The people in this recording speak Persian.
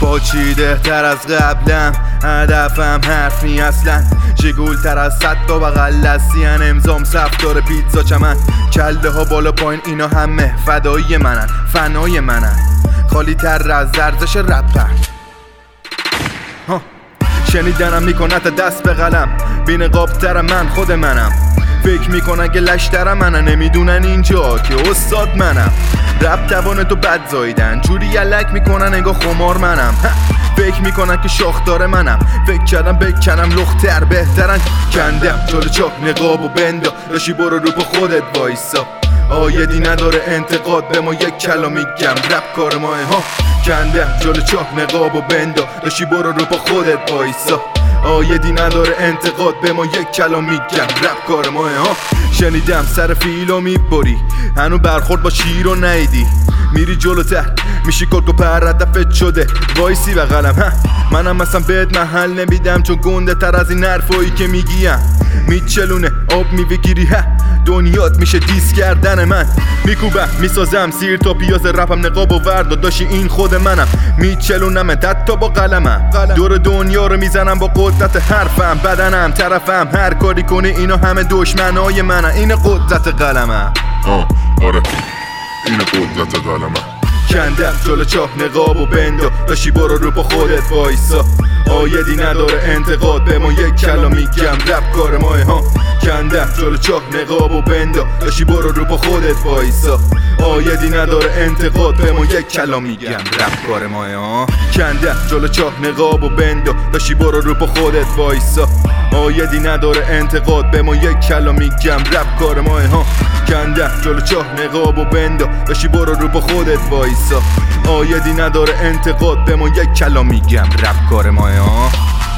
پاچیده تر از قبلم، هدفم حرف نی اصلا، جگول تر از 100 تا بغل دستیان، امضام سفتار پیتزا چمن، کله ها بالا پایین اینا همه فدایی منن، فنای منن، خالی تر از ارزش رپن. شنیدنم میکنه تا دست به قلم، بی نقاب تر من خود منم، فکر میکنن که لشتر منن، نمیدونن اینجا که استاد منم. رپ توان تو بد زایدن، جوری یلک میکنن انگار خمار منم، فکر میکنن که شاخدار منم، فکر کردم بکنم لختر بهترن، کندم جلو چاک نقاب و بندا، راشی برو رو با خودت وایسا، آیدی نداره انتقاد به ما یک کلا میگم، رپ کار ماه ها، کندم جلو چاک نقاب و بندا، راشی برو رو با خودت وایسا، آیدی نداره انتقاد به ما یک کلا میگم، رپ کار ماه ها. شنیدم سر فیلو میبری، هنو برخورد با شیر و نیدی، میری جلوتر میشی کلکو پر ردفت شده وایسی و قلم، منم مثلا بهت محل نمیدم، چون گنده تر از این حرفایی که میگیم، میچلونه آب میبگیری، دنیات میشه دیس کردن من، میکوبم میسازم سیر تا پیاز، رپم نقاب و ورد داشی این خود منم، میچلونم حتی با قلمم، دور دنیا رو میزنم با قدرت حرفم، بدنم طرفم، هر کاری کنی اینا همه دشمنای منن، این قدرت قلمم. آره این قدرت قلمم. کندم جلو چاک نقاب و بندا، داشی برو رو با خودت وایسا، آیدی نداره انتقاد به ما یک کلا میگم، رپ کار ماه ها. کندم جلو چاک نقاب و بندا، داشی برو رو با خودت وایسا، آیدی نداره انتقاد به ما یک کلا میگم، رپ کار ماه ها. کندم جلو چاک نقاب و بندا، داشی برو رو با خودت وایسا، آیدی نداره انتقاد به ما یک کلا میگم، رپ کار ماه ها. کندم جلو چاه نقاب و بندا، داشی برو رو با خودت وایسا، آیدی نداره انتقاد به ما یک کلا میگم، رپ کار ماه ها.